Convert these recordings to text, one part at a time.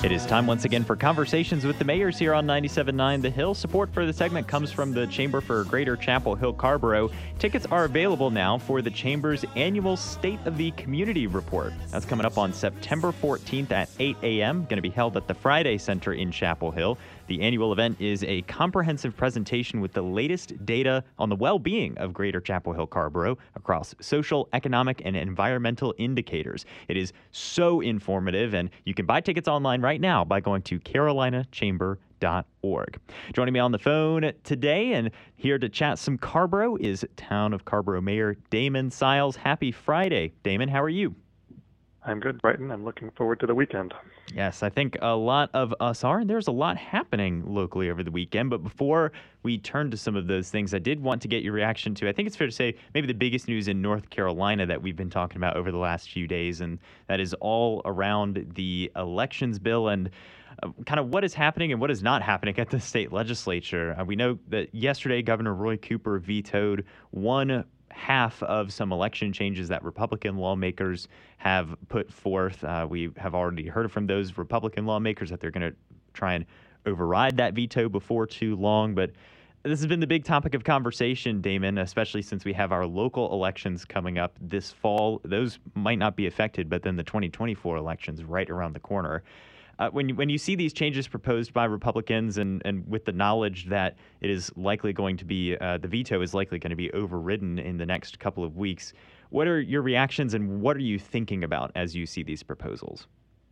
It is time once again for Conversations with the Mayors here on 97.9 The Hill. Support for the segment comes from the Chamber for Greater Chapel Hill Carrboro. Tickets are available now for the Chamber's annual State of the Community Report. That's coming up on September 14th at 8 a.m., going to be held at the Friday Center in Chapel Hill. The annual event is a comprehensive presentation with the latest data on the well-being of Greater Chapel Hill Carrboro across social, economic, and environmental indicators. It is so informative, and you can buy tickets online right now by going to carolinachamber.org. Joining me on the phone today and here to chat some Carrboro is Town of Carrboro Mayor Damon Siles. Happy Friday. Damon, how are you? I'm good, Brighton. I'm looking forward to the weekend. Yes, I think a lot of us are, and there's a lot happening locally over the weekend. But before we turn to some of those things, I did want to get your reaction to, I think it's fair to say, maybe the biggest news in North Carolina that we've been talking about over the last few days, and that is all around the elections bill and kind of what is happening and what is not happening at the state legislature. We know that yesterday Governor Roy Cooper vetoed one half of some election changes that Republican lawmakers have put forth. We have already heard from those Republican lawmakers that they're going to try and override that veto before too long. But this has been the big topic of conversation, Damon, especially since we have our local elections coming up this fall. Those might not be affected, but then the 2024 elections right around the corner. When you see these changes proposed by Republicans and with the knowledge that it is likely going to be, the veto is likely going to be overridden in the next couple of weeks, what are your reactions and what are you thinking about as you see these proposals?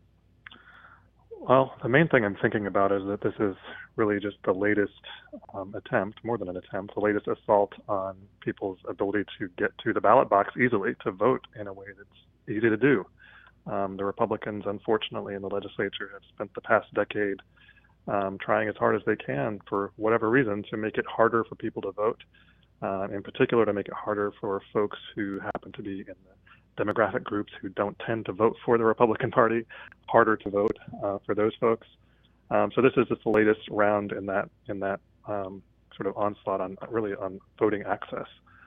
Well, the main thing I'm thinking about is that this is really just the latest attempt, more than an attempt, the latest assault on people's ability to get to the ballot box easily, to vote in a way that's easy to do. The Republicans, unfortunately, in the legislature have spent the past decade trying as hard as they can, for whatever reason, to make it harder for people to vote, in particular to make it harder for folks who happen to be in the demographic groups who don't tend to vote for the Republican Party, harder to vote for those folks. So this is just the latest round in that sort of onslaught on voting access.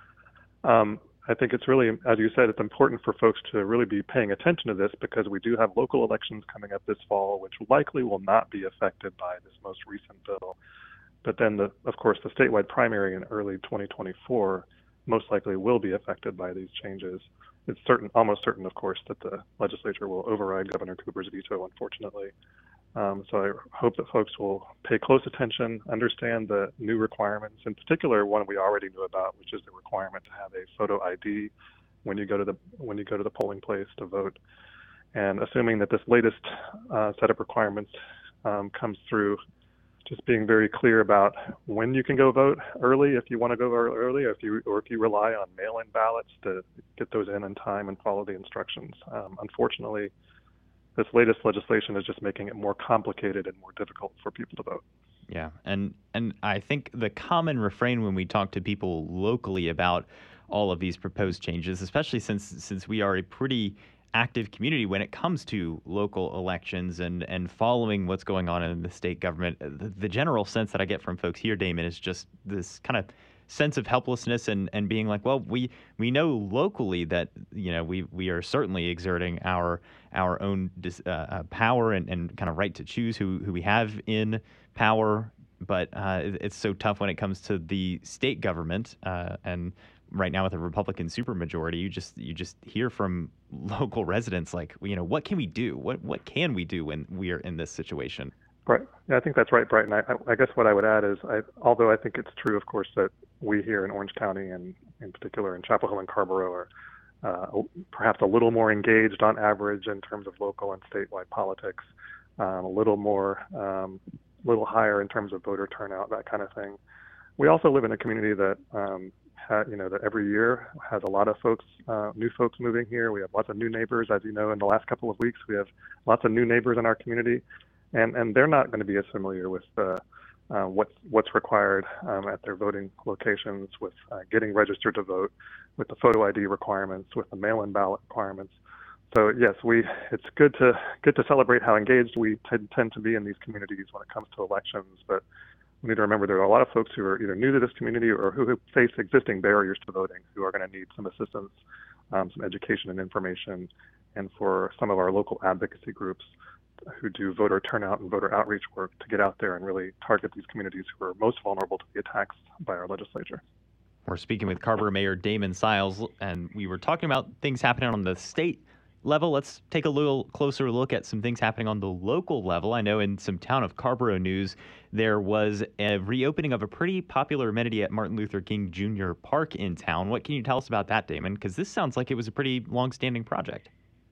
I think it's really, as you said, it's important for folks to really be paying attention to this because we do have local elections coming up this fall, which likely will not be affected by this most recent bill. But then, of course, the statewide primary in early 2024 most likely will be affected by these changes. It's almost certain, of course, that the legislature will override Governor Cooper's veto, unfortunately. So I hope that folks will pay close attention, understand the new requirements, in particular one we already knew about, which is the requirement to have a photo ID when you go to the polling place to vote. And assuming that this latest set of requirements comes through, just being very clear about when you can go vote early if you want to go early, or if you rely on mail-in ballots to get those in time and follow the instructions. Unfortunately, this latest legislation is just making it more complicated and more difficult for people to vote. Yeah, and I think the common refrain when we talk to people locally about all of these proposed changes, especially since we are a pretty active community when it comes to local elections and following what's going on in the state government, the general sense that I get from folks here, Damon, is just this kind of sense of helplessness and being like, well, we know locally that, we are certainly exerting our own power and kind of right to choose who we have in power, but it's so tough when it comes to the state government, and right now with a Republican supermajority, you just hear from local residents like, what can we do? What can we do when we are in this situation? Right. Yeah, I think that's right, Brighton. I guess what I would add is, although I think it's true, of course, that we here in Orange County and in particular in Chapel Hill and Carrboro are perhaps a little more engaged on average in terms of local and statewide politics, a little higher in terms of voter turnout, that kind of thing. We also live in a community that that every year has a lot of folks, new folks moving here. We have lots of new neighbors, as you know. In the last couple of weeks, we have lots of new neighbors in our community. And they're not going to be as familiar with what's required at their voting locations, with getting registered to vote, with the photo ID requirements, with the mail-in ballot requirements. So yes, it's good to celebrate how engaged we tend to be in these communities when it comes to elections. But we need to remember there are a lot of folks who are either new to this community or who face existing barriers to voting, who are going to need some assistance, some education and information, and for some of our local advocacy groups who do voter turnout and voter outreach work to get out there and really target these communities who are most vulnerable to the attacks by our legislature. We're speaking with Carrboro Mayor Damon Siles, and we were talking about things happening on the state level. Let's take a little closer look at some things happening on the local level. I know in some Town of Carrboro news, there was a reopening of a pretty popular amenity at Martin Luther King Jr. Park in town. What can you tell us about that, Damon? Because this sounds like it was a pretty long-standing project.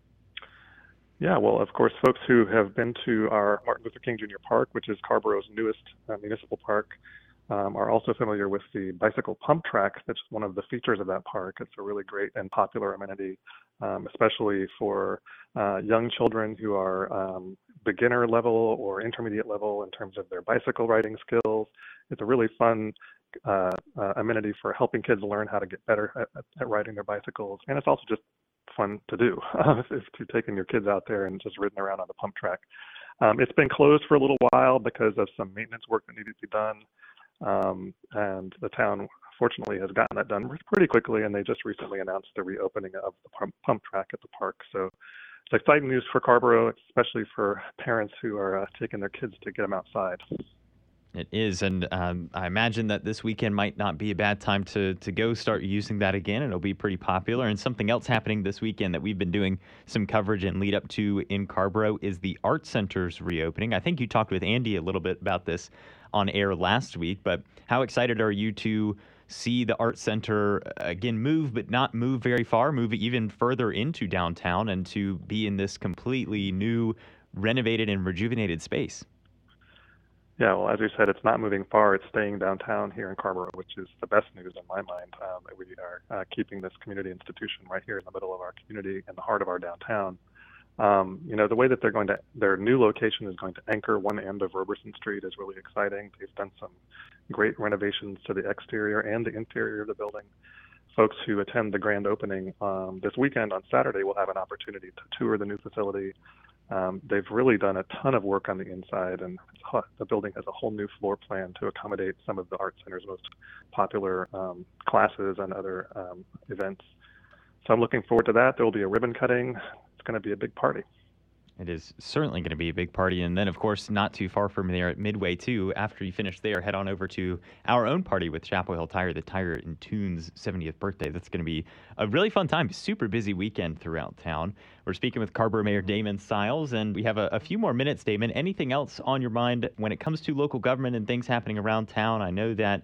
Yeah, well, of course, folks who have been to our Martin Luther King Jr. Park, which is Carrboro's newest municipal park, are also familiar with the bicycle pump track. That's one of the features of that park. It's a really great and popular amenity, especially for young children who are beginner level or intermediate level in terms of their bicycle riding skills. It's a really fun amenity for helping kids learn how to get better at riding their bicycles. And it's also just fun to do if you're taking your kids out there and just riding around on the pump track. It's been closed for a little while because of some maintenance work that needed to be done. And the town, fortunately, has gotten that done pretty quickly, and they just recently announced the reopening of the pump track at the park. So it's exciting news for Carrboro, especially for parents who are taking their kids to get them outside. It is, and I imagine that this weekend might not be a bad time to go start using that again. It'll be pretty popular. And something else happening this weekend that we've been doing some coverage and lead up to in Carrboro is the Art Center's reopening. I think you talked with Andy a little bit about this on air last week, but how excited are you to see the Art Center again move, but not move very far, move even further into downtown and to be in this completely new, renovated and rejuvenated space? Yeah, well, as you said, it's not moving far. It's staying downtown here in Carrboro, which is the best news in my mind, that we are keeping this community institution right here in the middle of our community, in the heart of our downtown. The way that their new location is going to anchor one end of Roberson Street is really exciting. They've done some great renovations to the exterior and the interior of the building. Folks who attend the grand opening this weekend on Saturday will have an opportunity to tour the new facility. They've really done a ton of work on the inside, and the building has a whole new floor plan to accommodate some of the Art Center's most popular classes and other events. So I'm looking forward to that. There will be a ribbon cutting. It's going to be a big party. It is certainly going to be a big party. And then, of course, not too far from there at Midway, too, after you finish there, head on over to our own party with Chapel Hill Tire, the Tire and Tunes 70th birthday. That's going to be a really fun time. Super busy weekend throughout town. We're speaking with Carrboro Mayor Damon Siles, and we have a few more minutes, Damon. Anything else on your mind when it comes to local government and things happening around town? I know that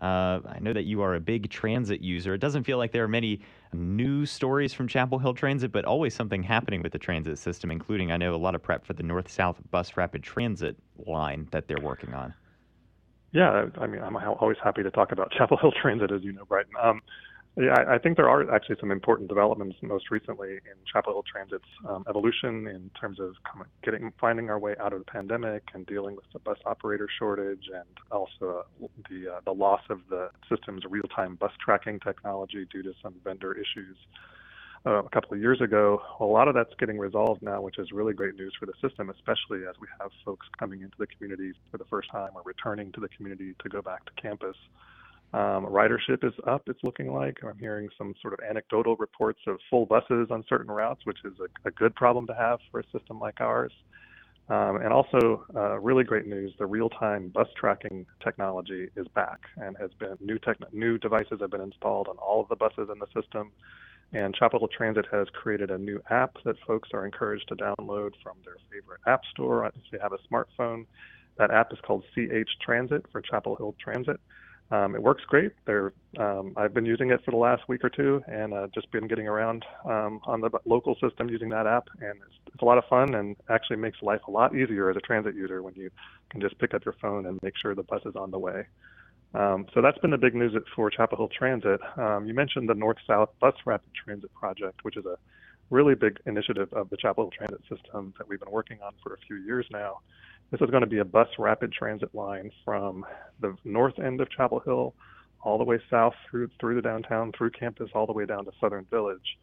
you are a big transit user. It doesn't feel like there are many news stories from Chapel Hill Transit, but always something happening with the transit system, including, I know, a lot of prep for the North-South Bus Rapid Transit line that they're working on. Yeah, I mean, I'm always happy to talk about Chapel Hill Transit, as you know, Brighton. Yeah, I think there are actually some important developments most recently in Chapel Hill Transit's evolution in terms of finding our way out of the pandemic and dealing with the bus operator shortage, and also the loss of the system's real-time bus tracking technology due to some vendor issues a couple of years ago. A lot of that's getting resolved now, which is really great news for the system, especially as we have folks coming into the community for the first time or returning to the community to go back to campus. Ridership is up, it's looking like. I'm hearing some sort of anecdotal reports of full buses on certain routes, which is a good problem to have for a system like ours. And also, really great news, the real-time bus tracking technology is back and has been new devices have been installed on all of the buses in the system. And Chapel Hill Transit has created a new app that folks are encouraged to download from their favorite app store if they have a smartphone. That app is called CH Transit for Chapel Hill Transit. It works great. I've been using it for the last week or two, and just been getting around on the local system using that app, and it's a lot of fun and actually makes life a lot easier as a transit user when you can just pick up your phone and make sure the bus is on the way. So that's been the big news for Chapel Hill Transit. You mentioned the North-South Bus Rapid Transit Project, which is a really big initiative of the Chapel Hill Transit system that we've been working on for a few years now. This is going to be a bus rapid transit line from the north end of Chapel Hill all the way south through the downtown, through campus, all the way down to Southern Village.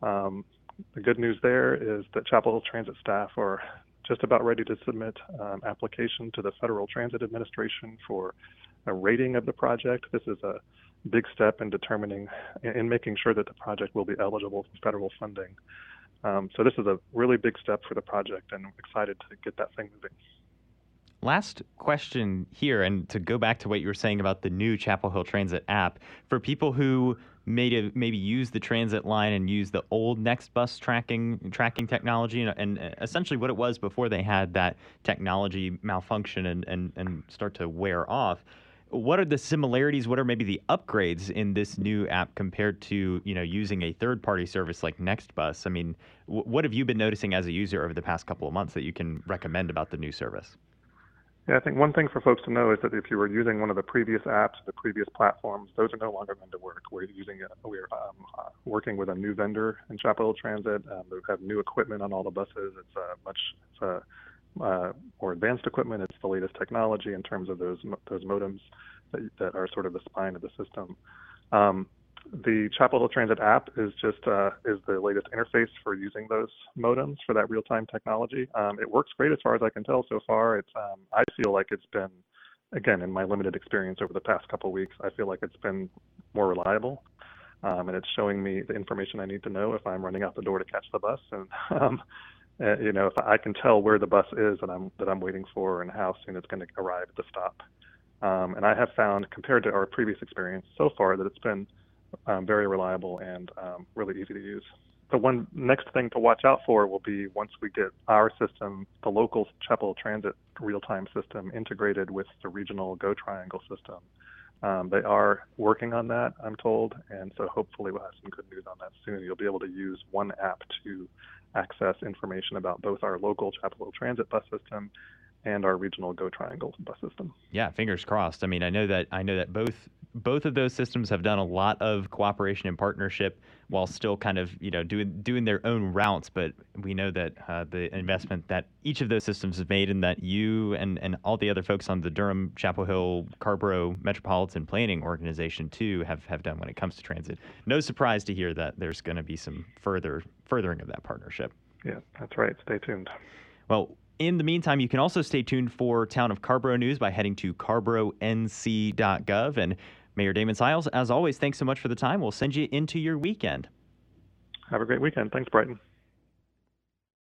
The good news there is that Chapel Hill Transit staff are just about ready to submit an application to the Federal Transit Administration for a rating of the project. This is a big step in making sure that the project will be eligible for federal funding. So this is a really big step for the project, and I'm excited to get that thing moving. Last question here, and to go back to what you were saying about the new Chapel Hill Transit app, for people who maybe use the transit line and use the old NextBus tracking technology, and essentially what it was before they had that technology malfunction and start to wear off. What are the similarities? What are maybe the upgrades in this new app compared to using a third-party service like NextBus? I mean, what have you been noticing as a user over the past couple of months that you can recommend about the new service? Yeah, I think one thing for folks to know is that if you were using one of the previous apps, the previous platforms, those are no longer going to work. We're working with a new vendor in Chapel Hill Transit. They have new equipment on all the buses. It's more advanced equipment. It's the latest technology in terms of those modems that are sort of the spine of the system. The Chapel Hill Transit app is the latest interface for using those modems for that real-time technology. It works great as far as I can tell so far. I feel like it's been, again, in my limited experience over the past couple of weeks, I feel like it's been more reliable, and it's showing me the information I need to know if I'm running out the door to catch the bus, and if I can tell where the bus is that I'm waiting for and how soon it's going to arrive at the stop. And I have found, compared to our previous experience so far, that it's been very reliable and really easy to use. The one next thing to watch out for will be once we get our system, the local Chapel Transit real-time system, integrated with the regional Go Triangle system. They are working on that, I'm told, and so hopefully we'll have some good news on that soon. You'll be able to use one app to access information about both our local Chapel Hill Transit bus system and our regional Go Triangle bus system. Yeah, fingers crossed. I mean, I know that both of those systems have done a lot of cooperation and partnership while still kind of doing their own routes. But we know that the investment that each of those systems have made, and that you and all the other folks on the Durham, Chapel Hill, Carrboro Metropolitan Planning Organization too have done when it comes to transit. No surprise to hear that there's going to be some furthering of that partnership. Yeah, that's right. Stay tuned. Well, in the meantime, you can also stay tuned for Town of Carrboro news by heading to carboronc.gov. And Mayor Damon Siles, as always, thanks so much for the time. We'll send you into your weekend. Have a great weekend. Thanks, Brighton.